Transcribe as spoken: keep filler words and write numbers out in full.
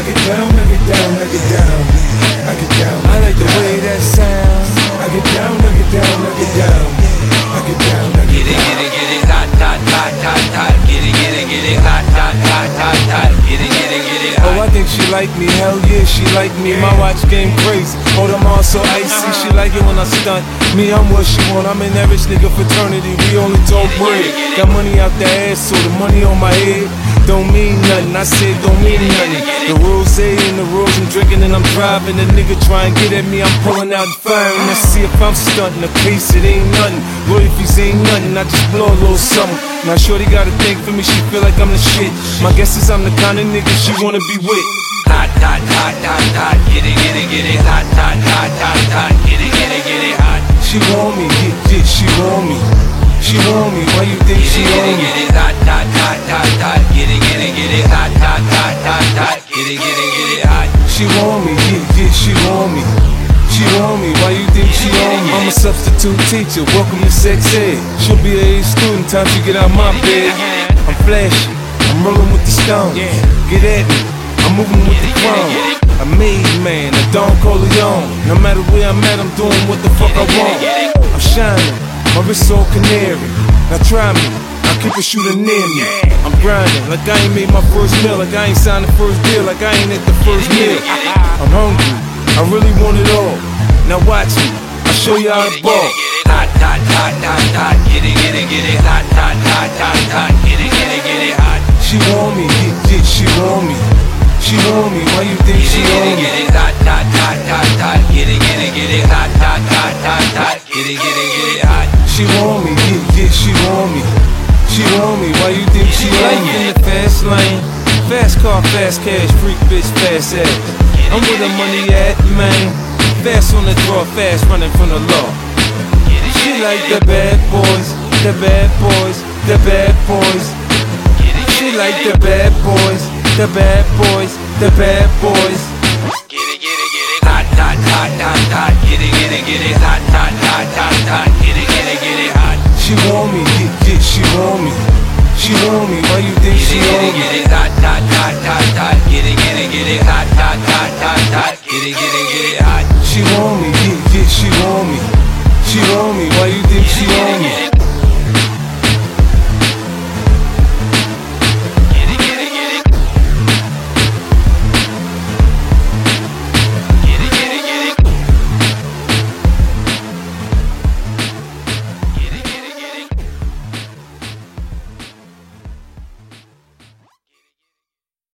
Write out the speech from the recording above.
get down, I get down, I get down, I get down. I like the way that sounds. I get down, I get down, I get down, I get down, I get down. Get it, get it, get it, hot, hot, hot, hot, hot. Get it, get it, get it, hot, hot, hot, hot, hot. Get it, get it, get it, hot. Oh, I think she like me, hell yeah, she like me. My watch game crazy, oh, them all so icy. She like it when I stunt, me, I'm what she want. I'm in that rich nigga fraternity, we only talk bread. Got money out the ass, so the money on my head don't mean nothing. I said don't mean nothing. The rose and the rose I'm drinking and I'm driving. The nigga try and get at me, I'm pulling out and firing. Let's see if I'm stunting. The case it ain't nothing. Royalties ain't nothing. I just blow a little something. Now shorty got a thing for me. She feel like I'm the shit. My guess is I'm the kind of nigga she wanna be with. Hot, hot, hot, hot, hot. Get it, get it, get it, hot, hot, hot, hot, hot. Get it, get it, get it, hot. She want me, get, get, she want me. She want me, why you think she Get on it, me? get it, hot, hot, hot, hot, hot. Get it, get it, get it, hot, hot, hot, hot, hot. Get it, get it, get it, hot. She want me, get, get, she want me. She want me, why you think she on me? I'm a substitute teacher, welcome to sex ed. She'll be a A student, time she get out my bed. I'm flashy, I'm rolling with the stones. Get at me, I'm moving with the chrome. A made man, a Don Corleone. No matter where I'm at, I'm doing what the fuck I want. I'm shining, my wrist all canary. Now try me, I'll keep a shooter near me. I'm grinding, like I ain't made my first meal. Like I ain't signed the first deal, like I ain't at the first meal. I'm hungry, I really want it all. Now watch me, I'll show you how to ball. Hot, hot, hot, hot, hot. Get it, get it, get it, hot, hot, hot, hot, hot. Get it, get it, get it, hot. She want me, get, get, she want me. She want me, why you think she Get on it, me? get it, hot, hot, hot, hot, hot. Get it, get it, get it, hot, hot, hot, hot, hot. Get it, get it, get it, hot. She want me, get, get, she want me. She want me, why you think she on me? In the fast lane, fast car, fast cash, freak bitch, fast ass. I'm where the money at, man. Fast on the draw, fast running from the law. She like the bad boys, the bad boys, the bad boys. She like the bad boys, the bad boys, the bad boys. Get it, get it, get it, hot, hot, hot, hot, hot. Get it, get it, get it, hot, hot, hot, hot, hot. Get it, get it, get it, hot. She want me, get, get, she want me. She want me, why you think she Get on it, me? get it, hot, hot, hot, hot, hot. Get it, get it, get it, hot, hot, hot, hot, hot. Get it, get it, get it, hot. She want me, get, get, she want me. She want me, why you think she on me?